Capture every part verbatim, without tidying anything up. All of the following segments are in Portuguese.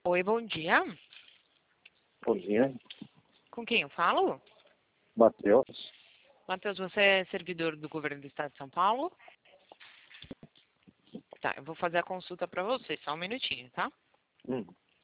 Oi, bom dia. Bom dia, Com quem eu falo? Matheus. Matheus, você é servidor do governo do estado de São Paulo? Tá, eu vou fazer a consulta para você, só um minutinho, tá? Hum.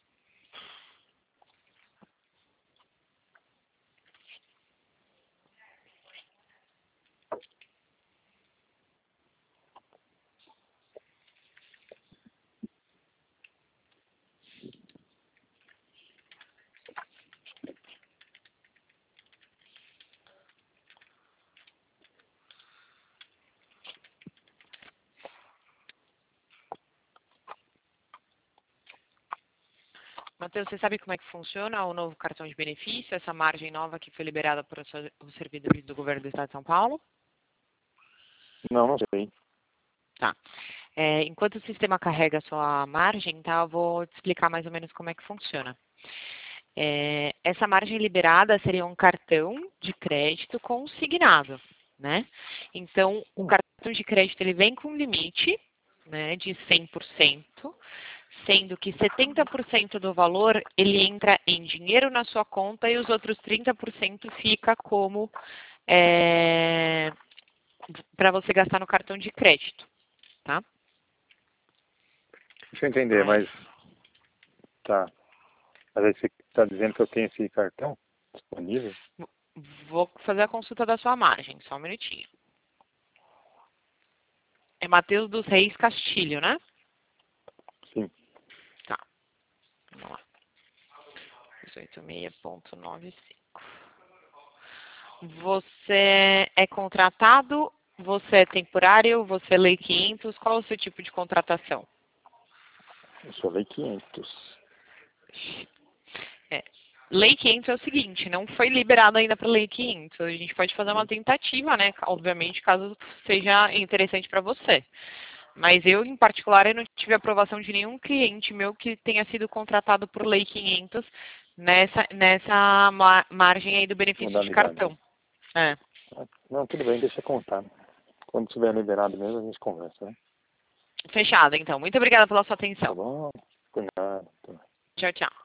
Matheus, você sabe como é que funciona o novo cartão de benefício, essa margem nova que foi liberada por os servidores do governo do estado de São Paulo? Não, não sei. Tá. É, enquanto o sistema carrega a sua margem, tá, eu vou te explicar mais ou menos como é que funciona. É, essa margem liberada seria um cartão de crédito consignado, né? Então, o Hum. cartão de crédito ele vem com limite, né, de cem por cento, sendo que setenta por cento do valor ele entra em dinheiro na sua conta e os outros trinta por cento fica como é, para você gastar no cartão de crédito, tá? Deixa eu entender, Aí, mas tá. Mas aí você está dizendo que eu tenho esse cartão disponível? vou fazer a consulta da sua margem, só um minutinho. É Matheus dos Reis Castilho, né? Sim. Tá, vamos lá. dezoito seis ponto noventa e cinco. Você é contratado? Você é temporário? Você é lei quinhentos? Qual é o seu tipo de contratação? Eu sou lei quinhentos. É. Lei quinhentos é o seguinte, não foi liberado ainda para Lei quinhentos. A gente pode fazer uma Hum. tentativa, né? Obviamente, caso seja interessante para você. Mas eu, em particular, eu não tive aprovação de nenhum cliente meu que tenha sido contratado por Lei quinhentos nessa, nessa ma- margem aí do benefício de Modalidade. cartão. É. Ah, não, tudo bem, deixa eu contar. Quando tiver liberado mesmo, a gente conversa, né? Fechado, então. Muito obrigada pela sua Tá atenção. bom? Por nada. Tchau, tchau.